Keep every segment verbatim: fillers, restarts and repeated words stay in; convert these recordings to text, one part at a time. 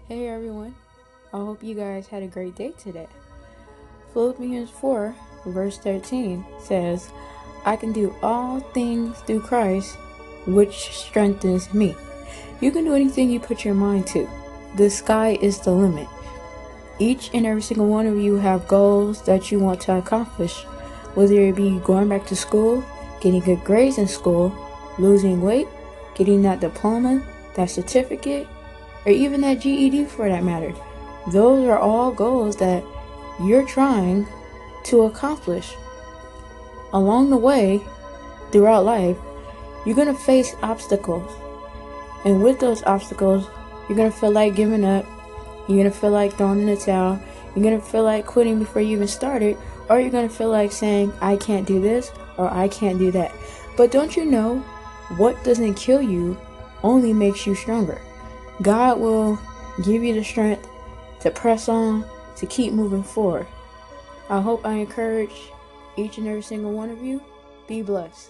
Hey everyone, I hope you guys had a great day today. Philippians four, verse thirteen says, I can do all things through Christ, which strengthens me. You can do anything you put your mind to. The sky is the limit. Each and every single one of you have goals that you want to accomplish, whether it be going back to school, getting good grades in school, losing weight, getting that diploma, that certificate, or even that G E D for that matter. Those are all goals that you're trying to accomplish. Along the way, throughout life, you're going to face obstacles. And with those obstacles, you're going to feel like giving up. You're going to feel like throwing in the towel. You're going to feel like quitting before you even started. Or you're going to feel like saying, I can't do this or I can't do that. But don't you know, what doesn't kill you only makes you stronger. God will give you the strength to press on, to keep moving forward. I hope I encourage each and every single one of you. Be blessed.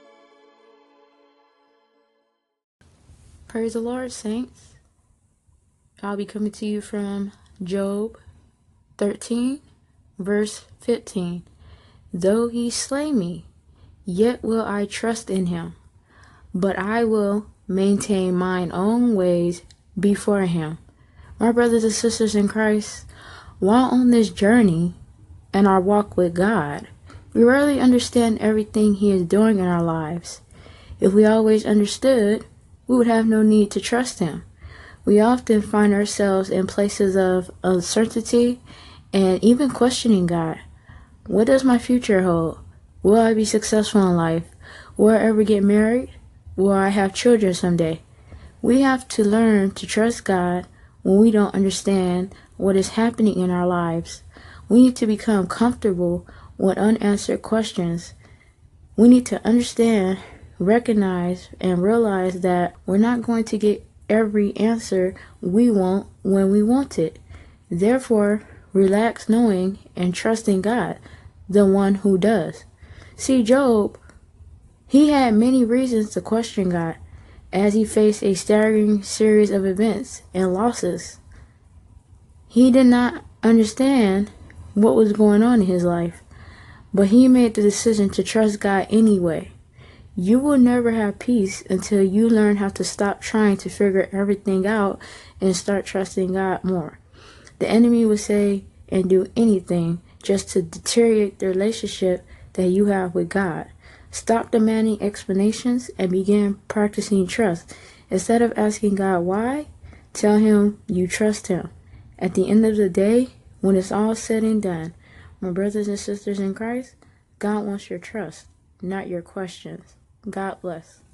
Praise the Lord, saints. I'll be coming to you from Job thirteen, verse fifteen. Though he slay me, yet will I trust in him, but I will maintain mine own ways before him. My brothers and sisters in Christ, while on this journey and our walk with God, we rarely understand everything he is doing in our lives. If we always understood, we would have no need to trust him. We often find ourselves in places of uncertainty and even questioning God. What does my future hold? Will I be successful in life? Will I ever get married? Will I have children someday? We have to learn to trust God when we don't understand what is happening in our lives. We need to become comfortable with unanswered questions. We need to understand, recognize, and realize that we're not going to get every answer we want when we want it. Therefore, relax knowing and trusting God, the one who does. See, Job, he had many reasons to question God as he faced a staggering series of events and losses. He did not understand what was going on in his life, but he made the decision to trust God anyway. You will never have peace until you learn how to stop trying to figure everything out and start trusting God more. The enemy will say and do anything just to deteriorate the relationship that you have with God. Stop demanding explanations and begin practicing trust. Instead of asking God why, tell him you trust him. At the end of the day, when it's all said and done, my brothers and sisters in Christ, God wants your trust, not your questions. God bless.